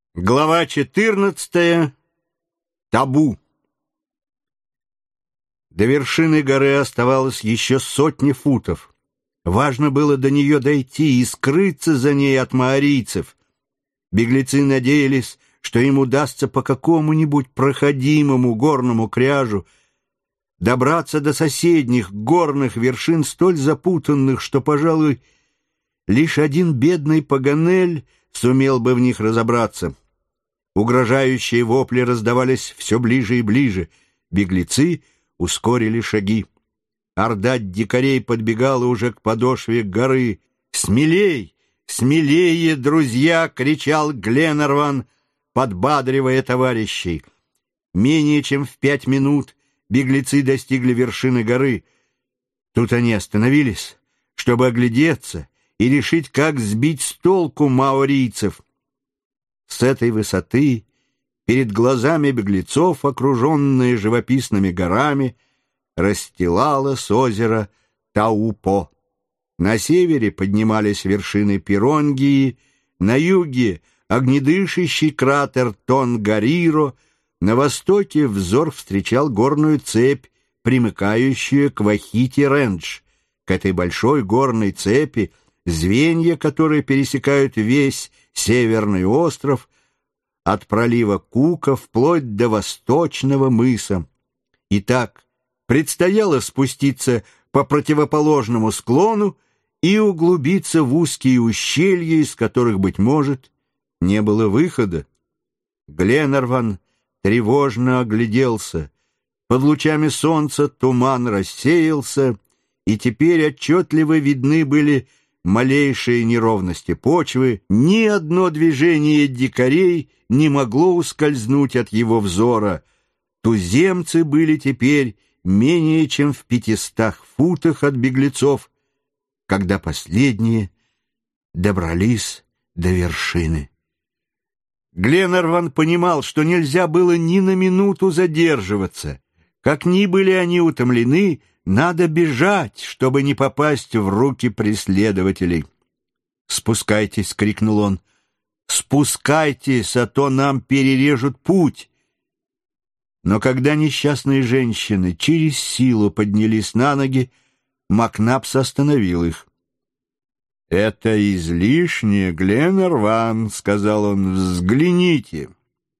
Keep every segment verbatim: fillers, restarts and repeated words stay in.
Глава четырнадцатая. Табу. До вершины горы оставалось еще сотни футов. Важно было до нее дойти и скрыться за ней от маорийцев. Беглецы надеялись, что им удастся по какому-нибудь проходимому горному кряжу добраться до соседних горных вершин, столь запутанных, что, пожалуй, лишь один бедный Паганель сумел бы в них разобраться. Угрожающие вопли раздавались все ближе и ближе. Беглецы ускорили шаги. Орда дикарей подбегала уже к подошве горы. «Смелей! Смелее, друзья!» — кричал Гленарван, подбадривая товарищей. Менее чем в пять минут беглецы достигли вершины горы. Тут они остановились, чтобы оглядеться и решить, как сбить с толку маорийцев. С этой высоты перед глазами беглецов, окруженные живописными горами, расстилалось озеро Таупо. На севере поднимались вершины Пиронгии, на юге — огнедышащий кратер Тонгариро, на востоке взор встречал горную цепь, примыкающую к Вахити-Рендж. К этой большой горной цепи, звенья которой пересекают весь Северный остров от пролива Кука вплоть до Восточного мыса. Итак, предстояло спуститься по противоположному склону и углубиться в узкие ущелья, из которых, быть может, не было выхода. Гленарван тревожно огляделся. Под лучами солнца туман рассеялся, и теперь отчетливо видны были малейшие неровности почвы. Ни одно движение дикарей не могло ускользнуть от его взора. Туземцы были теперь менее чем в пятистах футах от беглецов, когда последние добрались до вершины. Гленарван понимал, что нельзя было ни на минуту задерживаться. Как ни были они утомлены, надо бежать, чтобы не попасть в руки преследователей. «Спускайтесь!» — крикнул он. «Спускайтесь, а то нам перережут путь!» Но когда несчастные женщины через силу поднялись на ноги, Макнапс остановил их. «Это излишне, Гленарван», — сказал он, — «взгляните».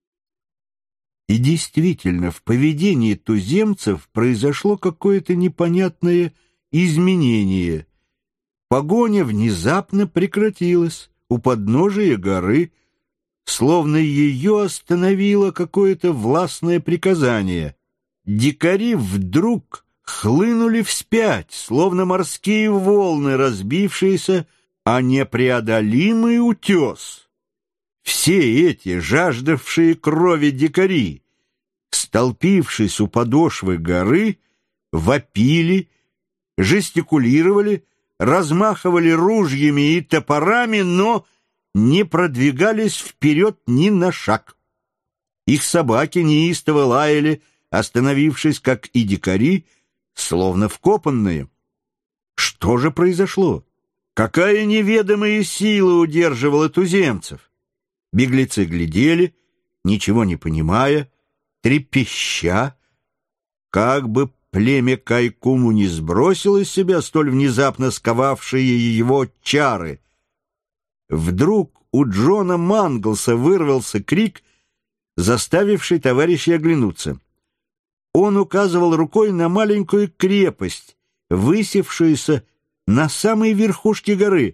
И действительно, в поведении туземцев произошло какое-то непонятное изменение. Погоня внезапно прекратилась у подножия горы, словно ее остановило какое-то властное приказание. Дикари вдруг хлынули вспять, словно морские волны, разбившиеся о непреодолимый утес. Все эти жаждавшие крови дикари, столпившись у подошвы горы, вопили, жестикулировали, размахивали ружьями и топорами, но не продвигались вперед ни на шаг. Их собаки неистово лаяли, остановившись, как и дикари, словно вкопанные. Что же произошло? Какая неведомая сила удерживала туземцев? Беглецы глядели, ничего не понимая, трепеща, как бы племя Кайкуму не сбросило из себя столь внезапно сковавшие его чары. Вдруг у Джона Манглса вырвался крик, заставивший товарищей оглянуться. Он указывал рукой на маленькую крепость, высевшуюся на самой верхушке горы.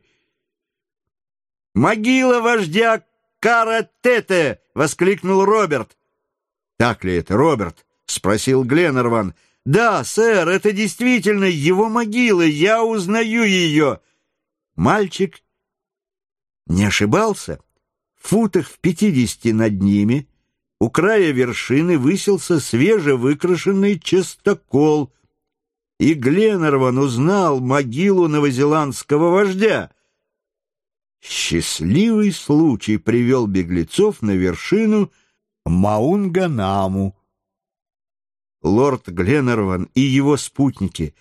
«Могила вождя Каратете!» — воскликнул Роберт. «Так ли это, Роберт?» — спросил Гленарван. «Да, сэр, это действительно его могила, я узнаю ее». Мальчик не ошибался. В футах в пятидесяти над ними у края вершины высился свежевыкрашенный частокол, и Гленарван узнал могилу новозеландского вождя. Счастливый случай привел беглецов на вершину Маунганаму. Лорд Гленарван и его спутники,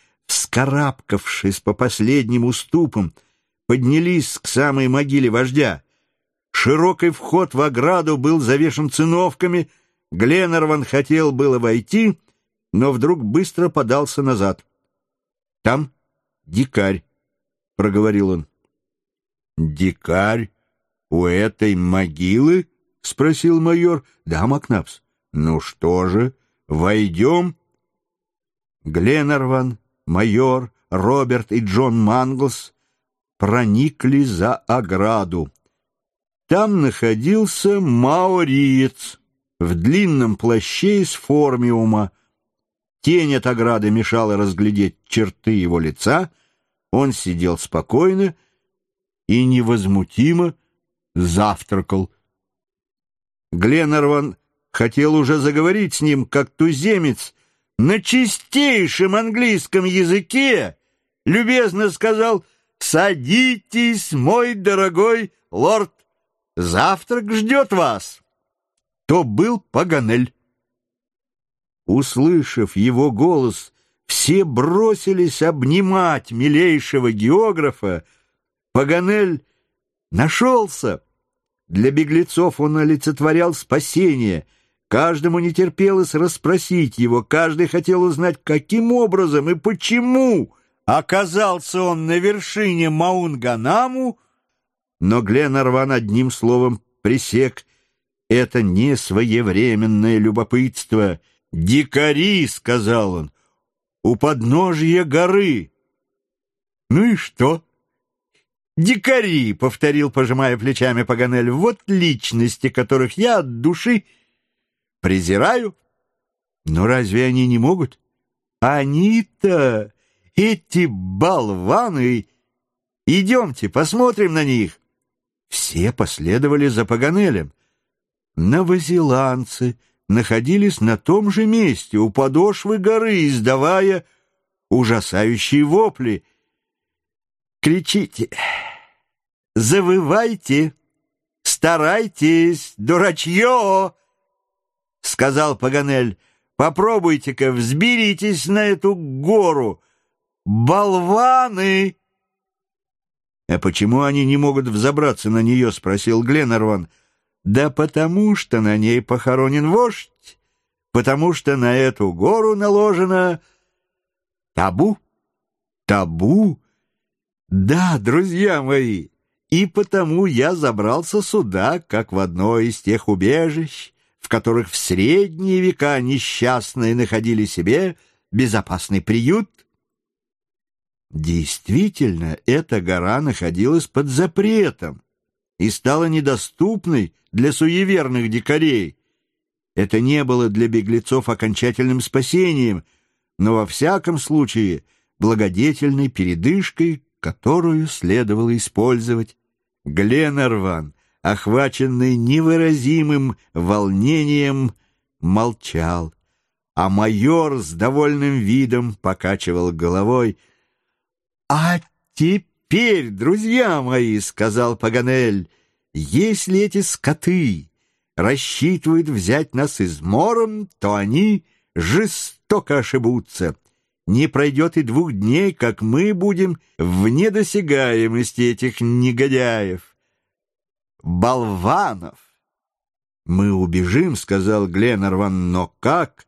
вскарабкавшись по последним уступам, поднялись к самой могиле вождя. Широкий вход в ограду был завешен циновками. Гленнерван хотел было войти, но вдруг быстро подался назад. «Там дикарь», — проговорил он. «Дикарь у этой могилы?» — спросил майор. «Да, Макнапс». «Ну что же, войдем?» Гленнерван, майор, Роберт и Джон Манглс проникли за ограду. Там находился маориец в длинном плаще из формиума. Тень от ограды мешала разглядеть черты его лица. Он сидел спокойно и невозмутимо завтракал. Гленнерван хотел уже заговорить с ним, как туземец на чистейшем английском языке любезно сказал: «Садитесь, мой дорогой лорд, завтрак ждет вас». То был Паганель. Услышав его голос, все бросились обнимать милейшего географа. Паганель нашелся. Для беглецов он олицетворял спасение. Каждому не терпелось расспросить его, каждый хотел узнать, каким образом и почему оказался он на вершине Маунганаму, но Гленнерван одним словом пресек: это не своевременное любопытство. «Дикари», — сказал он, — «у подножья горы». «Ну и что?» «Дикари», — повторил, пожимая плечами Паганель, — «вот личности, которых я от души презираю». «Но разве они не могут?» «Они-то, эти болваны! Идемте, посмотрим на них». Все последовали за Паганелем. Новозеландцы находились на том же месте, у подошвы горы, издавая ужасающие вопли. «Кричите, завывайте, старайтесь, дурачье!» — сказал Паганель. «Попробуйте-ка, взберитесь на эту гору, болваны!» «А почему они не могут взобраться на нее?» — спросил Гленнерван. «Да потому что на ней похоронен вождь, потому что на эту гору наложено табу». «Табу?» «Да, друзья мои, и потому я забрался сюда, как в одно из тех убежищ, в которых в средние века несчастные находили себе безопасный приют». Действительно, эта гора находилась под запретом и стала недоступной для суеверных дикарей. Это не было для беглецов окончательным спасением, но во всяком случае благодетельной передышкой, которую следовало использовать. Гленнерван, охваченный невыразимым волнением, молчал, а майор с довольным видом покачивал головой. «А теперь, друзья мои, — сказал Паганель, — если эти скоты рассчитывают взять нас измором, то они жестоко ошибутся. Не пройдет и двух дней, как мы будем в недосягаемости этих негодяев, болванов». «Мы убежим, — сказал Гленнерван, — но как?»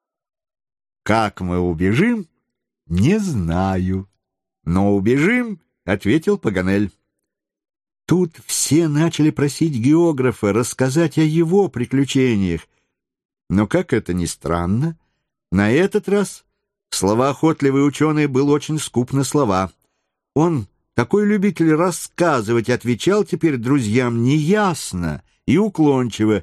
«Как мы убежим, не знаю. Но убежим, — ответил Паганель». Тут все начали просить географа рассказать о его приключениях. Но, как это ни странно, на этот раз словоохотливый ученый был очень скуп на слова. Он, такой любитель рассказывать, отвечал теперь друзьям неясно и уклончиво.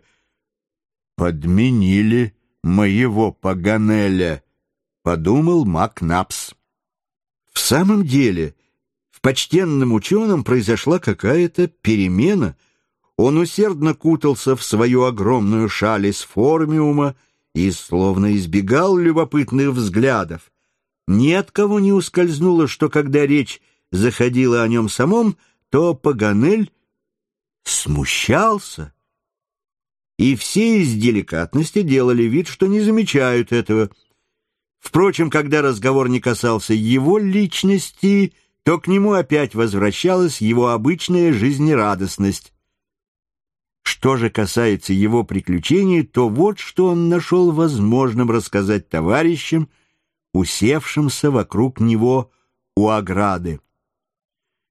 «Подменили моего Паганеля», — подумал Макнапс. В самом деле, в почтенном ученом произошла какая-то перемена. Он усердно кутался в свою огромную шаль из формиума и словно избегал любопытных взглядов. Ни от кого не ускользнуло, что когда речь заходила о нем самом, то Паганель смущался. И все из деликатности делали вид, что не замечают этого. Впрочем, когда разговор не касался его личности, то к нему опять возвращалась его обычная жизнерадостность. Что же касается его приключений, то вот что он нашел возможным рассказать товарищам, усевшимся вокруг него у ограды.